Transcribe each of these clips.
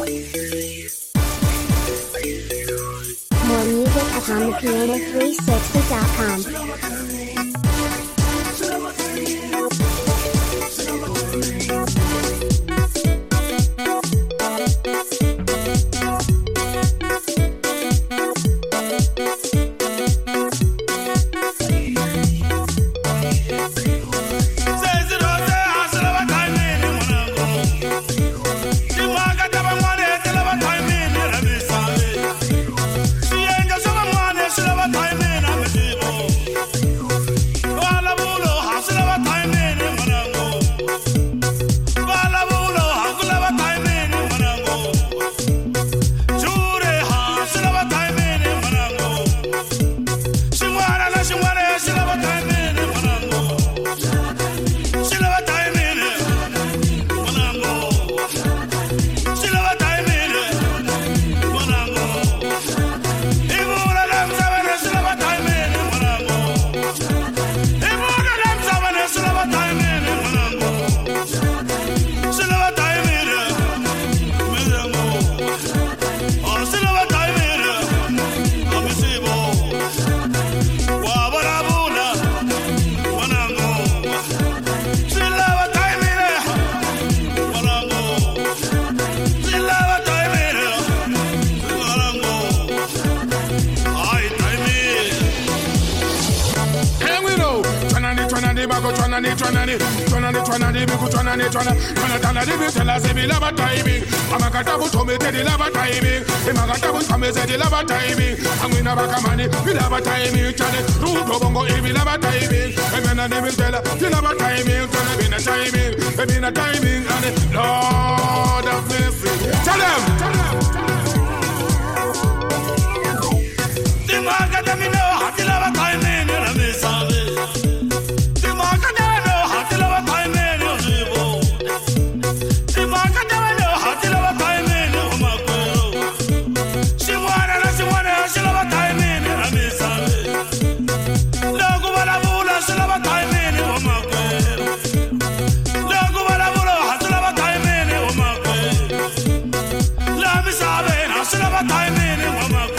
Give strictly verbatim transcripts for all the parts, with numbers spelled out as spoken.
More music at on the piano three sixty dot com. Lord of mercy. Tell them. The market that me know how to love a time in the miss of it. The market that I know how to love a time in the river. The market that I know how to love a time in the Omako. She wanted, she wanted, she love a time in the miss of it. Logo la bula, she love a time in the Omako. Logo la bula, she love a time in the Omako. La mi sabe, she love a time in the Omako.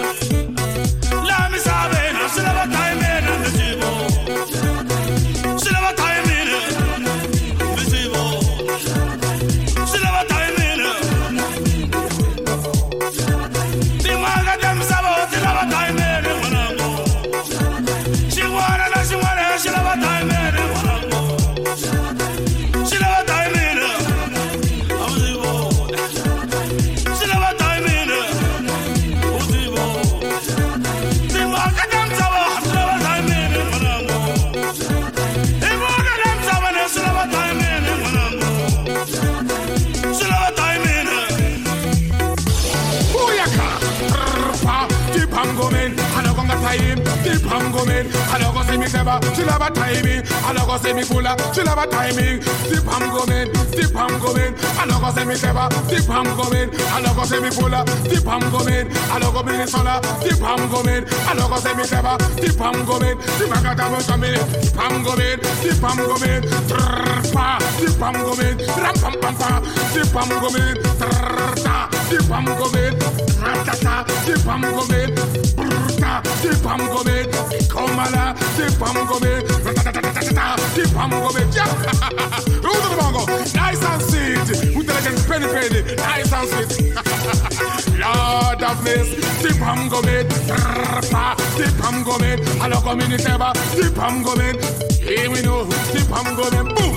I don't go see me clever, she love a timing. I don't go see me cooler, she love a timing. Dip I'm going, dip I'm going. I don't go see me clever, dip I'm going. I don't go see me cooler, dip I'm going. I don't go be solar, dip I'm going. I don't go see me clever, dip I'm going. Dip I'm going, dip I'm going, dip I'm going. Trrrpa, dip I'm going. Ram pam pam pam, dip I'm going. Trrrta, dip I'm going. Ratata, dip I'm going. Brrta, dip I'm going. Komala, dip I'm going. Ratata, dip I'm going. Yeah, roll the bongo, nice and sweet. With the legend penny penny, nice and sweet. Lord of this, dip I'm going. Trrrpa, dip I'm going. Hello, community, dip I'm going. Here we know, dip I'm going. Boom.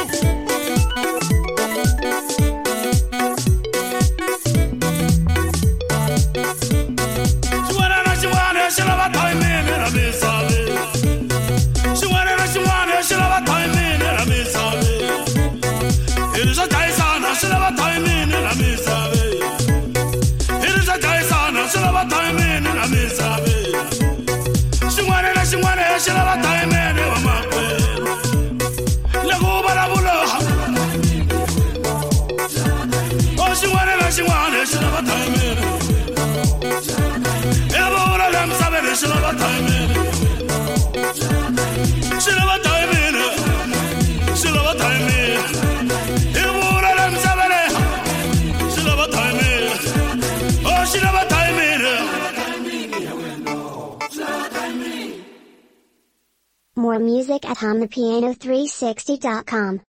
She love a time in and I miss all it. She wanted, she wanted, she love a time in and I miss all it. It is a Tyson, she love a time in and I miss all it. It is a Tyson, she love a time in and I miss all it. She wanted, she wanted, she love a time in and I miss all it. Lego barabula. Oh, she wanted, she wanted, she love a time in. She love a time in. She love a time in. She love a time in. She love a time she never timing. More music at hum the piano three sixty dot com.